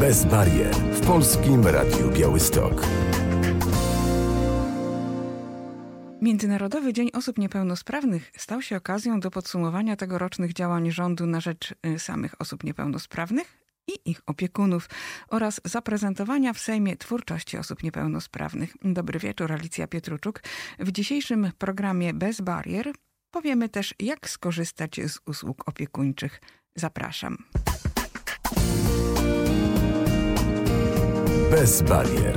Bez barier w Polskim Radiu Białystok. Międzynarodowy Dzień Osób Niepełnosprawnych stał się okazją do podsumowania tegorocznych działań rządu na rzecz samych osób niepełnosprawnych i ich opiekunów oraz zaprezentowania w Sejmie twórczości osób niepełnosprawnych. Dobry wieczór, Alicja Pietruczuk. W dzisiejszym programie Bez barier powiemy też, jak skorzystać z usług opiekuńczych. Zapraszam. Bez barier.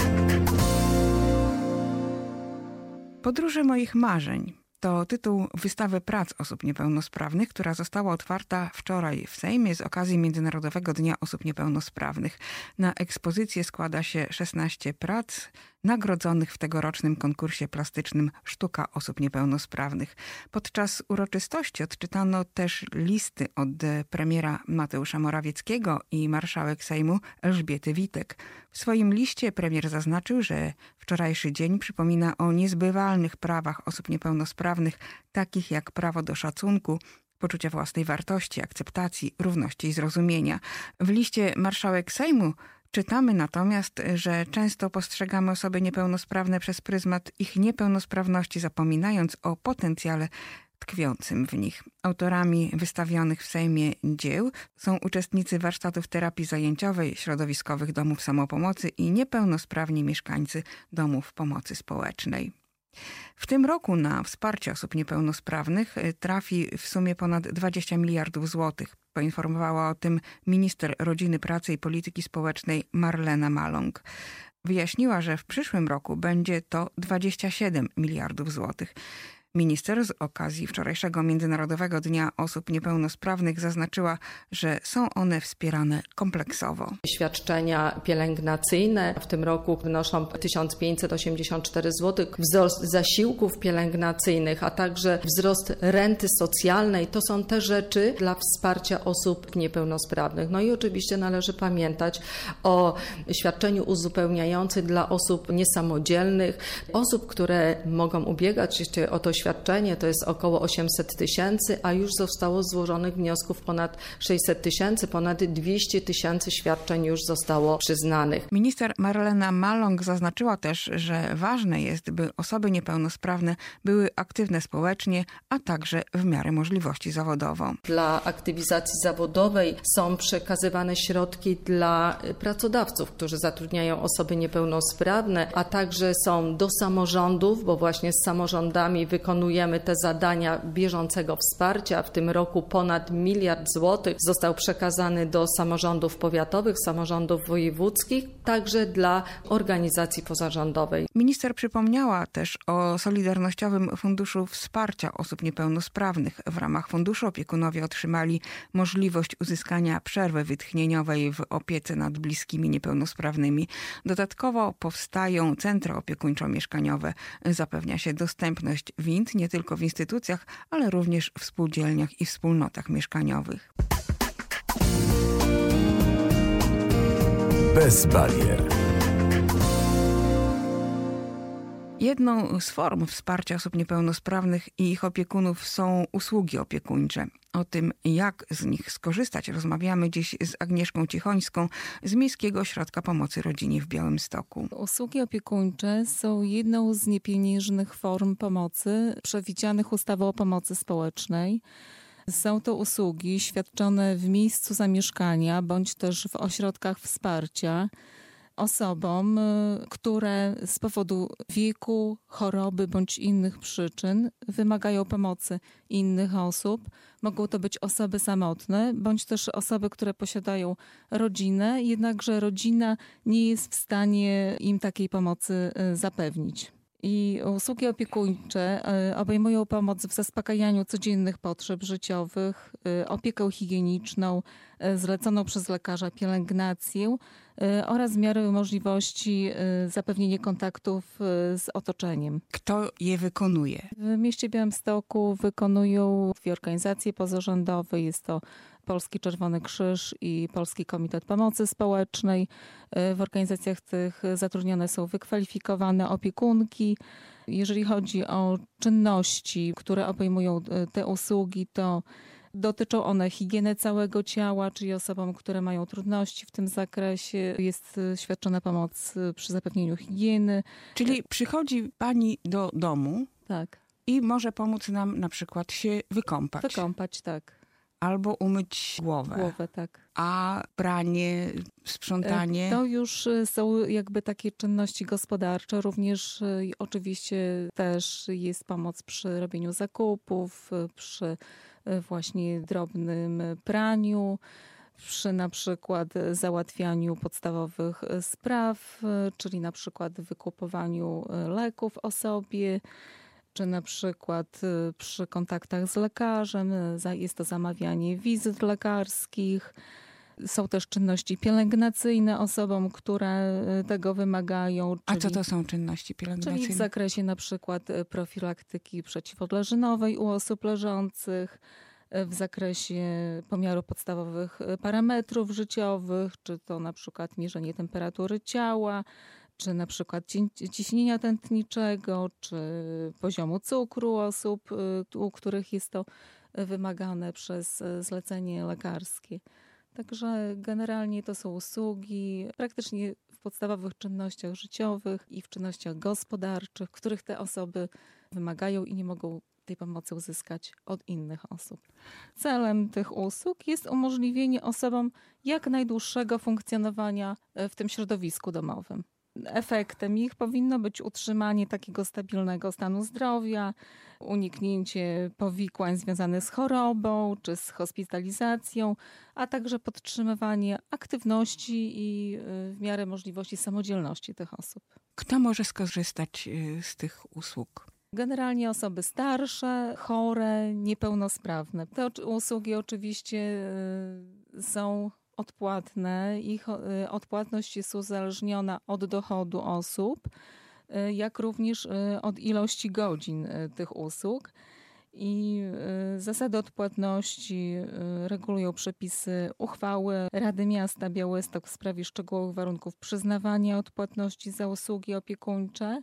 Podróże moich marzeń to tytuł wystawy prac osób niepełnosprawnych, która została otwarta wczoraj w Sejmie z okazji Międzynarodowego Dnia Osób Niepełnosprawnych. Na ekspozycję składa się 16 prac nagrodzonych w tegorocznym konkursie plastycznym Sztuka Osób Niepełnosprawnych. Podczas uroczystości odczytano też listy od premiera Mateusza Morawieckiego i marszałek Sejmu Elżbiety Witek. W swoim liście premier zaznaczył, że wczorajszy dzień przypomina o niezbywalnych prawach osób niepełnosprawnych, takich jak prawo do szacunku, poczucia własnej wartości, akceptacji, równości i zrozumienia. W liście marszałek Sejmu czytamy natomiast, że często postrzegamy osoby niepełnosprawne przez pryzmat ich niepełnosprawności, zapominając o potencjale tkwiącym w nich. Autorami wystawionych w Sejmie dzieł są uczestnicy warsztatów terapii zajęciowej, środowiskowych domów samopomocy i niepełnosprawni mieszkańcy domów pomocy społecznej. W tym roku na wsparcie osób niepełnosprawnych trafi w sumie ponad 20 miliardów złotych. Poinformowała o tym minister Rodziny, Pracy i Polityki Społecznej Marlena Maląg. Wyjaśniła, że w przyszłym roku będzie to 27 miliardów złotych. Minister z okazji wczorajszego Międzynarodowego Dnia Osób Niepełnosprawnych zaznaczyła, że są one wspierane kompleksowo. Świadczenia pielęgnacyjne w tym roku wynoszą 1584 zł. Wzrost zasiłków pielęgnacyjnych, a także wzrost renty socjalnej to są te rzeczy dla wsparcia osób niepełnosprawnych. No i oczywiście należy pamiętać o świadczeniu uzupełniającym dla osób niesamodzielnych, osób, które mogą ubiegać się o to świadczenie, to jest około 800 tysięcy, a już zostało złożonych wniosków ponad 600 tysięcy, ponad 200 tysięcy świadczeń już zostało przyznanych. Minister Marlena Maląg zaznaczyła też, że ważne jest, by osoby niepełnosprawne były aktywne społecznie, a także w miarę możliwości zawodowo. Dla aktywizacji zawodowej są przekazywane środki dla pracodawców, którzy zatrudniają osoby niepełnosprawne, a także są do samorządów, bo właśnie z samorządami wykonujemy te zadania bieżącego wsparcia. W tym roku ponad 1 miliard złotych został przekazany do samorządów powiatowych, samorządów wojewódzkich, także dla organizacji pozarządowej. Minister przypomniała też o Solidarnościowym Funduszu Wsparcia Osób Niepełnosprawnych. W ramach funduszu opiekunowie otrzymali możliwość uzyskania przerwy wytchnieniowej w opiece nad bliskimi niepełnosprawnymi. Dodatkowo powstają centra opiekuńczo-mieszkaniowe. Zapewnia się dostępność wind nie tylko w instytucjach, ale również w spółdzielniach i wspólnotach mieszkaniowych. Bez barier. Jedną z form wsparcia osób niepełnosprawnych i ich opiekunów są usługi opiekuńcze. O tym, jak z nich skorzystać, rozmawiamy dziś z Agnieszką Cichońską z Miejskiego Ośrodka Pomocy Rodzinie w Białymstoku. Usługi opiekuńcze są jedną z niepieniężnych form pomocy przewidzianych ustawą o pomocy społecznej. Są to usługi świadczone w miejscu zamieszkania bądź też w ośrodkach wsparcia osobom, które z powodu wieku, choroby bądź innych przyczyn wymagają pomocy innych osób. Mogą to być osoby samotne bądź też osoby, które posiadają rodzinę, jednakże rodzina nie jest w stanie im takiej pomocy zapewnić. I usługi opiekuńcze obejmują pomoc w zaspokajaniu codziennych potrzeb życiowych, opiekę higieniczną, zleconą przez lekarza pielęgnację oraz w miarę możliwości zapewnienie kontaktów z otoczeniem. Kto je wykonuje? W mieście Białymstoku wykonują dwie organizacje pozarządowe. Jest to Polski Czerwony Krzyż i Polski Komitet Pomocy Społecznej. W organizacjach tych zatrudnione są wykwalifikowane opiekunki. Jeżeli chodzi o czynności, które obejmują te usługi, to Dotyczą one higieny całego ciała, czyli osobom, które mają trudności w tym zakresie. Jest świadczona pomoc przy zapewnieniu higieny. Czyli przychodzi pani do domu Tak. i może pomóc nam na przykład się wykąpać. Wykąpać, tak. Albo umyć głowę. Tak. A pranie, sprzątanie? To już są jakby takie czynności gospodarcze. Również oczywiście też jest pomoc przy robieniu zakupów, przy właśnie drobnym praniu, przy na przykład załatwianiu podstawowych spraw, czyli na przykład wykupowaniu leków osobie, czy na przykład przy kontaktach z lekarzem, jest to zamawianie wizyt lekarskich. Są też czynności pielęgnacyjne osobom, które tego wymagają. A co to są czynności pielęgnacyjne? Czyli w zakresie na przykład profilaktyki przeciwodleżynowej u osób leżących, w zakresie pomiaru podstawowych parametrów życiowych, czy to na przykład mierzenie temperatury ciała, czy na przykład ciśnienia tętniczego, czy poziomu cukru osób, u których jest to wymagane przez zlecenie lekarskie. Także generalnie to są usługi praktycznie w podstawowych czynnościach życiowych i w czynnościach gospodarczych, których te osoby wymagają i nie mogą tej pomocy uzyskać od innych osób. Celem tych usług jest umożliwienie osobom jak najdłuższego funkcjonowania w tym środowisku domowym. Efektem ich powinno być utrzymanie takiego stabilnego stanu zdrowia, uniknięcie powikłań związanych z chorobą czy z hospitalizacją, a także podtrzymywanie aktywności i w miarę możliwości samodzielności tych osób. Kto może skorzystać z tych usług? Generalnie osoby starsze, chore, niepełnosprawne. Te usługi oczywiście są odpłatne. Ich odpłatność jest uzależniona od dochodu osób, jak również od ilości godzin tych usług. I zasady odpłatności regulują przepisy uchwały Rady Miasta Białystok w sprawie szczegółowych warunków przyznawania odpłatności za usługi opiekuńcze.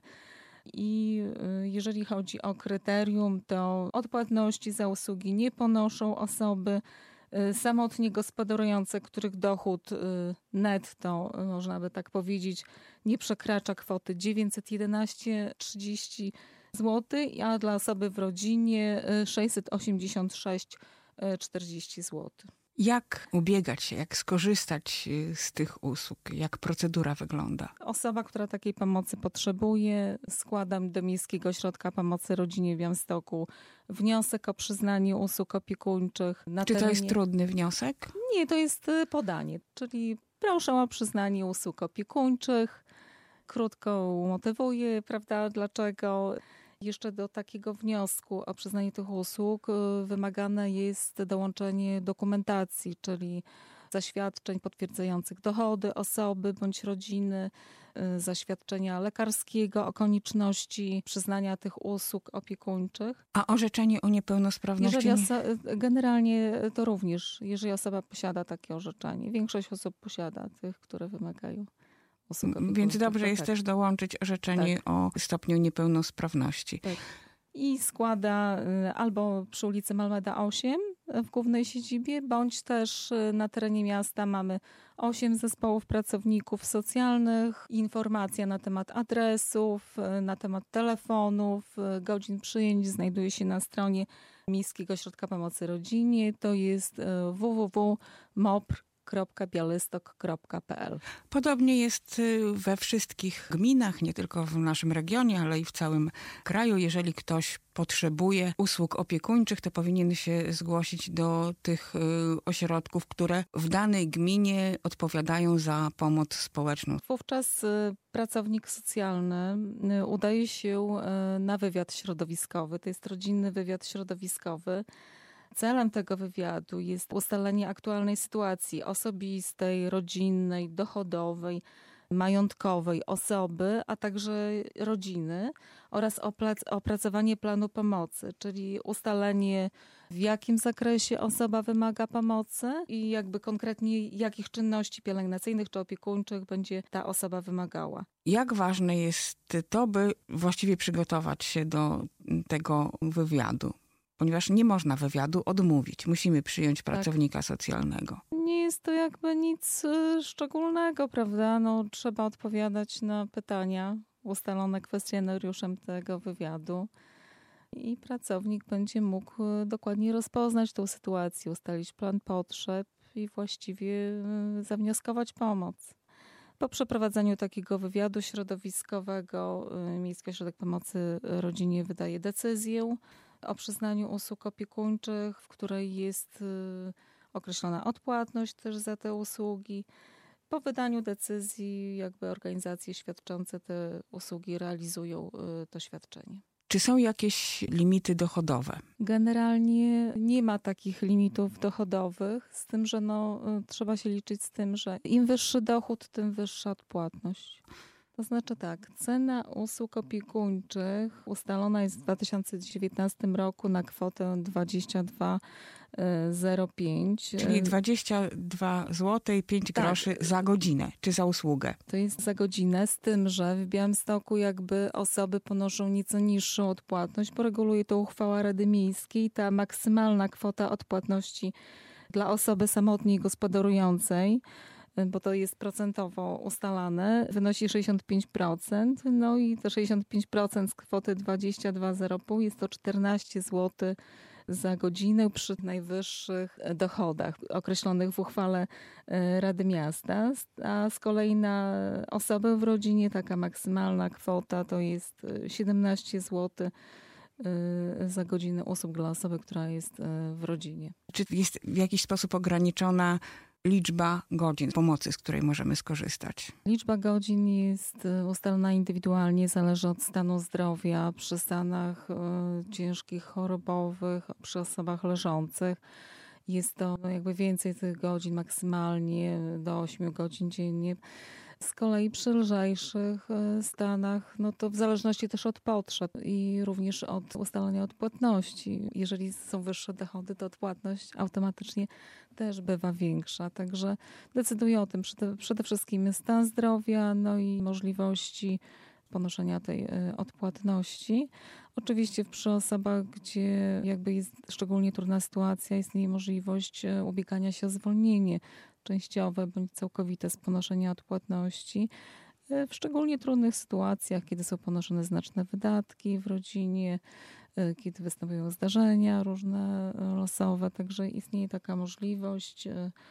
I jeżeli chodzi o kryterium, to odpłatności za usługi nie ponoszą osoby samotnie gospodarujące, których dochód netto, można by tak powiedzieć, nie przekracza kwoty 911,30 zł, a dla osoby w rodzinie 686,40 zł. Jak ubiegać się, jak skorzystać z tych usług? Jak procedura wygląda? Osoba, która takiej pomocy potrzebuje, składam do Miejskiego Ośrodka Pomocy Rodzinie w Białymstoku wniosek o przyznanie usług opiekuńczych. Czy to jest trudny wniosek? Nie, to jest podanie, czyli proszę o przyznanie usług opiekuńczych. Krótko motywuję, prawda, dlaczego. Jeszcze do takiego wniosku o przyznanie tych usług wymagane jest dołączenie dokumentacji, czyli zaświadczeń potwierdzających dochody osoby bądź rodziny, zaświadczenia lekarskiego o konieczności przyznania tych usług opiekuńczych. A orzeczenie o niepełnosprawności? Generalnie to również, jeżeli osoba posiada takie orzeczenie. Większość osób posiada tych, które wymagają. Więc dobrze jest też dołączyć orzeczenie o stopniu niepełnosprawności. Tak. I składa albo przy ulicy Malmeda 8 w głównej siedzibie, bądź też na terenie miasta mamy 8 zespołów pracowników socjalnych. Informacja na temat adresów, na temat telefonów, godzin przyjęć znajduje się na stronie Miejskiego Ośrodka Pomocy Rodzinie. To jest www.mopr.bialystok.pl. Podobnie jest we wszystkich gminach, nie tylko w naszym regionie, ale i w całym kraju. Jeżeli ktoś potrzebuje usług opiekuńczych, to powinien się zgłosić do tych ośrodków, które w danej gminie odpowiadają za pomoc społeczną. Wówczas pracownik socjalny udaje się na wywiad środowiskowy. To jest rodzinny wywiad środowiskowy. Celem tego wywiadu jest ustalenie aktualnej sytuacji osobistej, rodzinnej, dochodowej, majątkowej osoby, a także rodziny oraz opracowanie planu pomocy, czyli ustalenie, w jakim zakresie osoba wymaga pomocy i jakby konkretnie jakich czynności pielęgnacyjnych czy opiekuńczych będzie ta osoba wymagała. Jak ważne jest to, by właściwie przygotować się do tego wywiadu? ponieważ nie można wywiadu odmówić. Musimy przyjąć pracownika socjalnego. Nie jest to jakby nic szczególnego, prawda? No, trzeba odpowiadać na pytania ustalone kwestionariuszem tego wywiadu i pracownik będzie mógł dokładnie rozpoznać tą sytuację, ustalić plan potrzeb i właściwie zawnioskować pomoc. Po przeprowadzeniu takiego wywiadu środowiskowego Miejski Ośrodek Pomocy Rodzinie wydaje decyzję o przyznaniu usług opiekuńczych, w której jest określona odpłatność też za te usługi. Po wydaniu decyzji jakby organizacje świadczące te usługi realizują to świadczenie. Czy są jakieś limity dochodowe? Generalnie nie ma takich limitów dochodowych, z tym, że trzeba się liczyć z tym, że im wyższy dochód, tym wyższa odpłatność. To znaczy tak, cena usług opiekuńczych ustalona jest w 2019 roku na kwotę 22,05. Czyli 22 zł i 5 groszy za godzinę, czy za usługę? To jest za godzinę, z tym, że w Białymstoku jakby osoby ponoszą nieco niższą odpłatność, bo reguluje to uchwała Rady Miejskiej. Ta maksymalna kwota odpłatności dla osoby samotnej gospodarującej, bo to jest procentowo ustalane, wynosi 65%. No i te 65% z kwoty 22,05 jest to 14 zł za godzinę przy najwyższych dochodach określonych w uchwale Rady Miasta. A z kolei na osobę w rodzinie taka maksymalna kwota to jest 17 zł za godzinę usług dla osoby, która jest w rodzinie. Czy jest w jakiś sposób ograniczona liczba godzin pomocy, z której możemy skorzystać? Liczba godzin jest ustalona indywidualnie, zależy od stanu zdrowia. Przy stanach ciężkich, chorobowych, przy osobach leżących jest to jakby więcej tych godzin, maksymalnie do 8 godzin dziennie. Z kolei przy lżejszych stanach, no to w zależności też od potrzeb i również od ustalenia odpłatności. Jeżeli są wyższe dochody, to odpłatność automatycznie też bywa większa. Także decyduje o tym przede wszystkim stan zdrowia, no i możliwości ponoszenia tej odpłatności. Oczywiście przy osobach, gdzie jakby jest szczególnie trudna sytuacja, istnieje możliwość ubiegania się o zwolnienie częściowe bądź całkowite z ponoszenia odpłatności. W szczególnie trudnych sytuacjach, kiedy są ponoszone znaczne wydatki w rodzinie, kiedy występują zdarzenia różne losowe, także istnieje taka możliwość.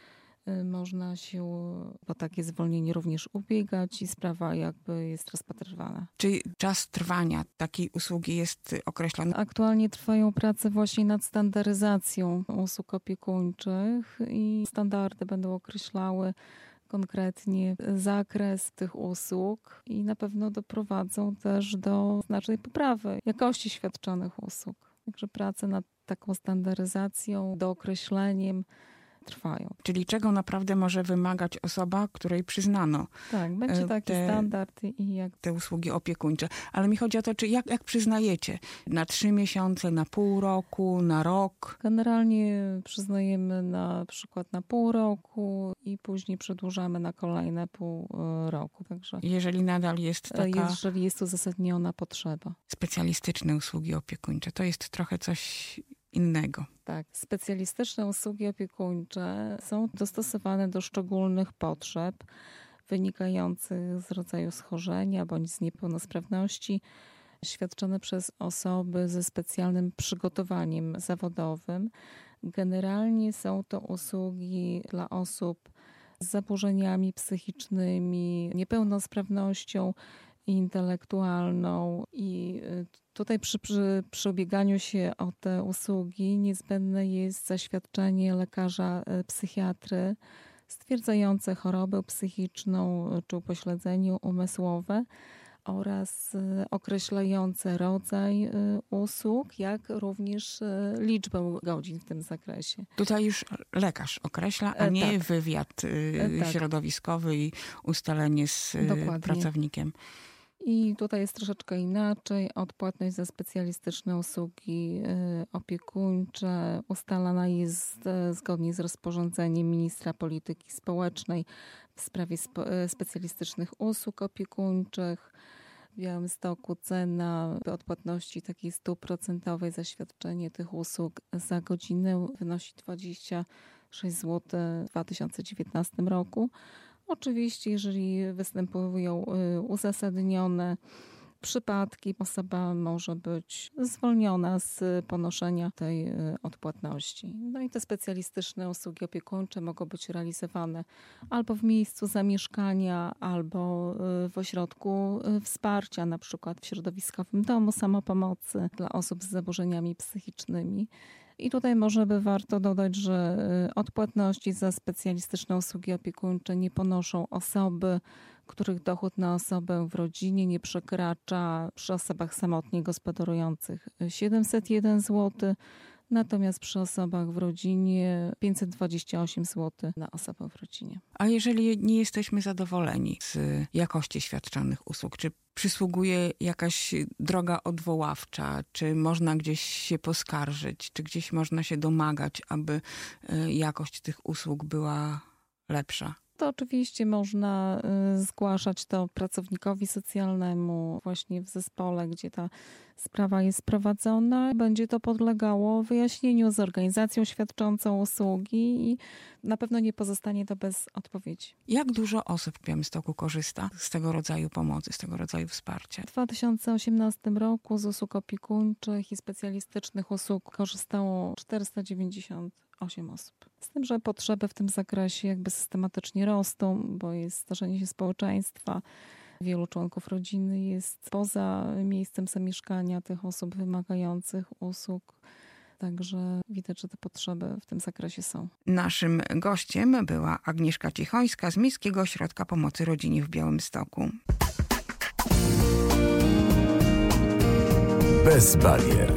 Można się o takie zwolnienie również ubiegać i sprawa jakby jest rozpatrywana. Czy czas trwania takiej usługi jest określony? Aktualnie trwają prace właśnie nad standaryzacją usług opiekuńczych i standardy będą określały konkretnie zakres tych usług i na pewno doprowadzą też do znacznej poprawy jakości świadczonych usług. Także prace nad taką standaryzacją, dookreśleniem trwają. Czyli czego naprawdę może wymagać osoba, której przyznano tak, będzie taki standard i jak te usługi opiekuńcze. Ale mi chodzi o to, czy jak przyznajecie? Na 3 miesiące, na pół roku, na rok? Generalnie przyznajemy na przykład na pół roku i później przedłużamy na kolejne pół roku. Także jeżeli nadal jest taka... Jeżeli jest uzasadniona potrzeba. Specjalistyczne usługi opiekuńcze, to jest trochę coś innego. Tak, specjalistyczne usługi opiekuńcze są dostosowane do szczególnych potrzeb wynikających z rodzaju schorzenia bądź z niepełnosprawności, świadczone przez osoby ze specjalnym przygotowaniem zawodowym. Generalnie są to usługi dla osób z zaburzeniami psychicznymi, niepełnosprawnością intelektualną i tutaj przy ubieganiu się o te usługi niezbędne jest zaświadczenie lekarza psychiatry stwierdzające chorobę psychiczną czy upośledzenie umysłowe oraz określające rodzaj usług, jak również liczbę godzin w tym zakresie. Tutaj już lekarz określa, a nie wywiad środowiskowy i ustalenie z pracownikiem. I tutaj jest troszeczkę inaczej. Odpłatność za specjalistyczne usługi opiekuńcze ustalana jest zgodnie z rozporządzeniem ministra polityki społecznej w sprawie specjalistycznych usług opiekuńczych. W Białymstoku cena odpłatności takiej 100% za świadczenie tych usług za godzinę wynosi 26 zł w 2019 roku. Oczywiście, jeżeli występują uzasadnione przypadki, osoba może być zwolniona z ponoszenia tej odpłatności. No i te specjalistyczne usługi opiekuńcze mogą być realizowane albo w miejscu zamieszkania, albo w ośrodku wsparcia, na przykład w środowiskowym domu samopomocy dla osób z zaburzeniami psychicznymi. I tutaj może by warto dodać, że odpłatności za specjalistyczne usługi opiekuńcze nie ponoszą osoby, których dochód na osobę w rodzinie nie przekracza przy osobach samotnie gospodarujących 701 zł, natomiast przy osobach w rodzinie 528 zł na osobę w rodzinie. A jeżeli nie jesteśmy zadowoleni z jakości świadczonych usług, czy przysługuje jakaś droga odwoławcza, czy można gdzieś się poskarżyć, czy gdzieś można się domagać, aby jakość tych usług była lepsza? To oczywiście można zgłaszać to pracownikowi socjalnemu właśnie w zespole, gdzie ta sprawa jest prowadzona. Będzie to podlegało wyjaśnieniu z organizacją świadczącą usługi i na pewno nie pozostanie to bez odpowiedzi. Jak dużo osób w Białymstoku korzysta z tego rodzaju pomocy, z tego rodzaju wsparcia? W 2018 roku z usług opiekuńczych i specjalistycznych usług korzystało 498 osób. Z tym, że potrzeby w tym zakresie jakby systematycznie rosną, bo jest starzenie się społeczeństwa. Wielu członków rodziny jest poza miejscem zamieszkania tych osób wymagających usług. Także widać, że te potrzeby w tym zakresie są. Naszym gościem była Agnieszka Cichońska z Miejskiego Ośrodka Pomocy Rodzinie w Białymstoku. Bez barier.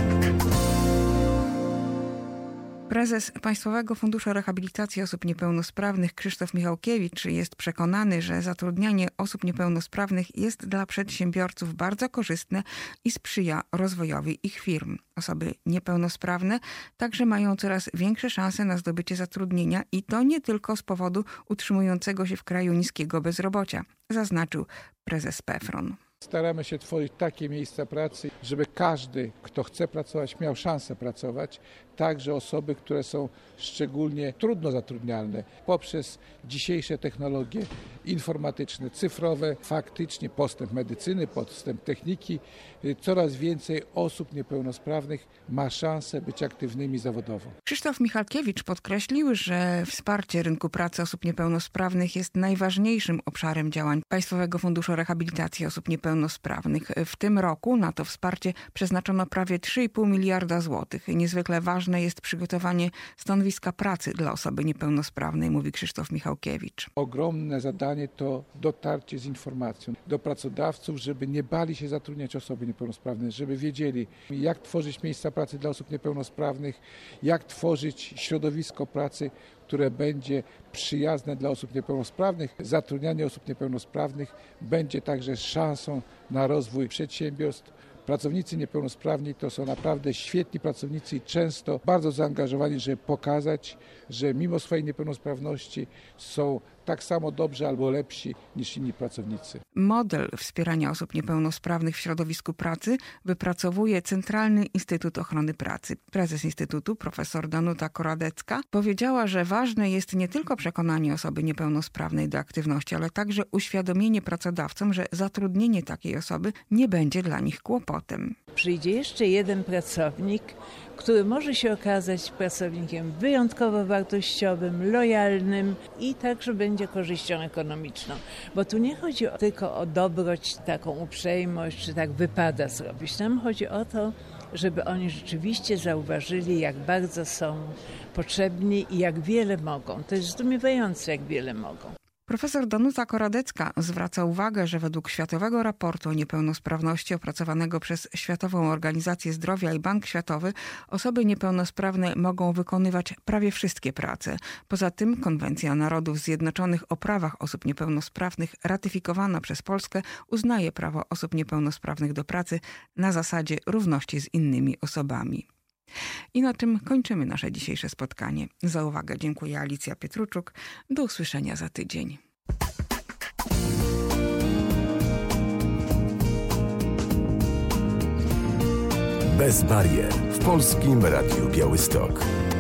Prezes Państwowego Funduszu Rehabilitacji Osób Niepełnosprawnych Krzysztof Michałkiewicz jest przekonany, że zatrudnianie osób niepełnosprawnych jest dla przedsiębiorców bardzo korzystne i sprzyja rozwojowi ich firm. Osoby niepełnosprawne także mają coraz większe szanse na zdobycie zatrudnienia i to nie tylko z powodu utrzymującego się w kraju niskiego bezrobocia, zaznaczył prezes PFRON. Staramy się tworzyć takie miejsca pracy, żeby każdy, kto chce pracować, miał szansę pracować. Także osoby, które są szczególnie trudno zatrudnialne. Poprzez dzisiejsze technologie informatyczne, cyfrowe, faktycznie postęp medycyny, postęp techniki, coraz więcej osób niepełnosprawnych ma szansę być aktywnymi zawodowo. Krzysztof Michalkiewicz podkreślił, że wsparcie rynku pracy osób niepełnosprawnych jest najważniejszym obszarem działań Państwowego Funduszu Rehabilitacji Osób Niepełnosprawnych. W tym roku na to wsparcie przeznaczono prawie 3,5 miliarda złotych. Niezwykle ważne jest przygotowanie stanowiska pracy dla osoby niepełnosprawnej, mówi Krzysztof Michałkiewicz. Ogromne zadanie to dotarcie z informacją do pracodawców, żeby nie bali się zatrudniać osoby niepełnosprawne, żeby wiedzieli, jak tworzyć miejsca pracy dla osób niepełnosprawnych, jak tworzyć środowisko pracy, które będzie przyjazne dla osób niepełnosprawnych. Zatrudnianie osób niepełnosprawnych będzie także szansą na rozwój przedsiębiorstw. Pracownicy niepełnosprawni to są naprawdę świetni pracownicy i często bardzo zaangażowani, żeby pokazać, że mimo swojej niepełnosprawności są tak samo dobrzy albo lepsi niż inni pracownicy. Model wspierania osób niepełnosprawnych w środowisku pracy wypracowuje Centralny Instytut Ochrony Pracy. Prezes Instytutu, profesor Danuta Koradecka, powiedziała, że ważne jest nie tylko przekonanie osoby niepełnosprawnej do aktywności, ale także uświadomienie pracodawcom, że zatrudnienie takiej osoby nie będzie dla nich kłopotem. Przyjdzie jeszcze jeden pracownik, który może się okazać pracownikiem wyjątkowo wartościowym, lojalnym i także będzie korzyścią ekonomiczną. Bo tu nie chodzi tylko o dobroć, taką uprzejmość, czy tak wypada zrobić. Nam chodzi o to, żeby oni rzeczywiście zauważyli, jak bardzo są potrzebni i jak wiele mogą. To jest zdumiewające, jak wiele mogą. Profesor Danuta Koradecka zwraca uwagę, że według Światowego Raportu o Niepełnosprawności opracowanego przez Światową Organizację Zdrowia i Bank Światowy osoby niepełnosprawne mogą wykonywać prawie wszystkie prace. Poza tym Konwencja Narodów Zjednoczonych o prawach osób niepełnosprawnych ratyfikowana przez Polskę uznaje prawo osób niepełnosprawnych do pracy na zasadzie równości z innymi osobami. I na tym kończymy nasze dzisiejsze spotkanie. Za uwagę dziękuję Alicja Pietruczuk. Do usłyszenia za tydzień. Bez barier w Polskim Radiu Białystok.